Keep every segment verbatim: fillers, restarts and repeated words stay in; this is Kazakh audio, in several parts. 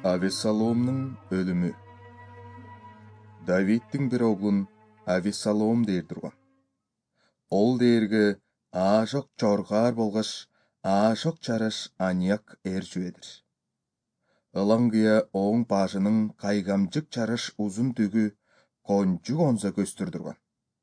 Авессаломның өлімі. Давидтің бір оғлын Авессалом дейір тұрған. Ол дейіргі ашық чорғар болғаш, ашық чараш анияк ер жүйедір. Илаңгия оң пажының қайгамжық чараш ұзын түгі кончуг онза көстір тұрған.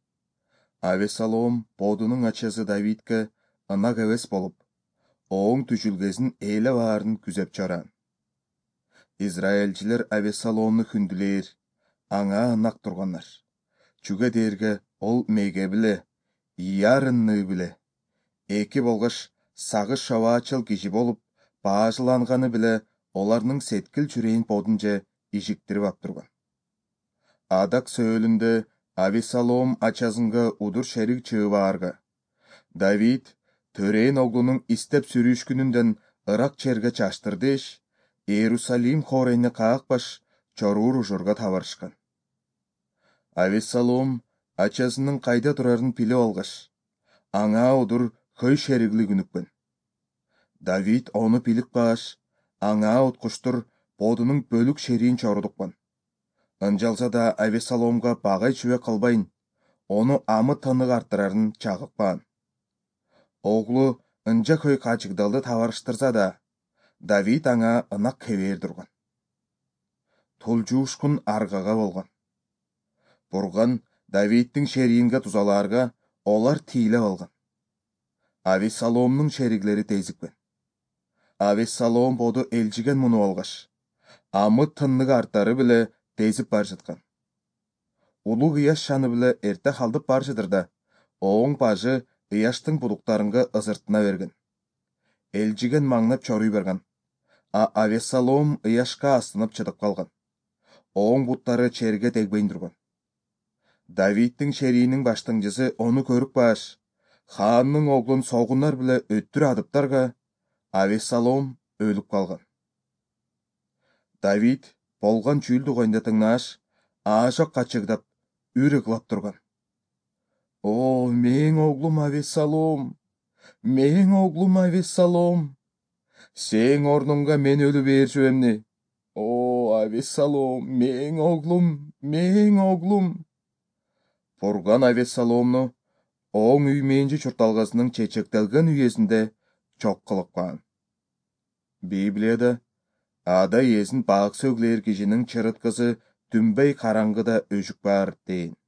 Авессалом бодының ачасы Давидке ына кәвес болып, оң түшілгесін ейлі барын күзеп чаран. Израильчилер Авессаломны хүнділер, аңа ынақ тұрғанар. Чүге дерге ол меге біле, ярынны біле. Эки болғаш сағы шавачыл кеші болып, бажыланғаны біле, оларның сеткіл жүрейін подынже ижіктіріп ап тұрған. Адак сөйлінді Авессалом ачазынға удур шерик чığıбаарга. Давид төрейін оғлының істеп сүрүш күнінден ырак черге чаштырдеш, Иерусалим хорейні қақпаш чорур ұжырға таварышқан. Авессалом ачасының қайда тұрарын пиле олғаш. Аңа одыр хөй шеріглі күнікпен. Давид оны пилік қаш, аңа отқыштыр бодының бөлік шерейін чорудықпан. Анжалса да Авессаломға бағай чүве қалбайын, оны амы тынық арттырарын чағықпан. Оғлы ынжа хөй қачығдалды таварыштырса да, Давид аңа ынақ кевер тұрған. Тұлжуышқын арғаға болған. Бұрған Давидтің шерейінгі тұзаларға олар тейлі алған. Авессаломның шериглері тезікпен. Авессалом боды елжіген мұны олғаш. Амы тыннық арттары біле тезіп бар жатқан. Улы ғияш шаны біле ерті қалдып бар жадырда, оң бажы ғияштың бұдықтарынғы ызыртына берген. Елжіген маңнап чорый берген. А Авессалом ұяшқа астынып чыдып қалған. Оң бұттары черге тегбейін тұрған. Давидтің шерейінің баштыңжысы оны көрік баш. Ханның оғлын соғынар біле өттір адыптарға Авессалом өліп қалған. Давид болған чүлді қойндатыңнаш, ашық қачығдап, үріғлап тұрған. О, мен оғлым Авессалом! Мен оғлым Авессалом! Сен орныңға мен өлі бер жөмні. О, Авессалом, мен оғлым, мен оғлым. Бұрған Авессаломны оң үйменші чұрталғасының чечектелген үйесінде чоқ қылыққан. Библияда ада езін бақ сөглер кешінің чырытқысы түнбей қараңғыда өжік бар дейін.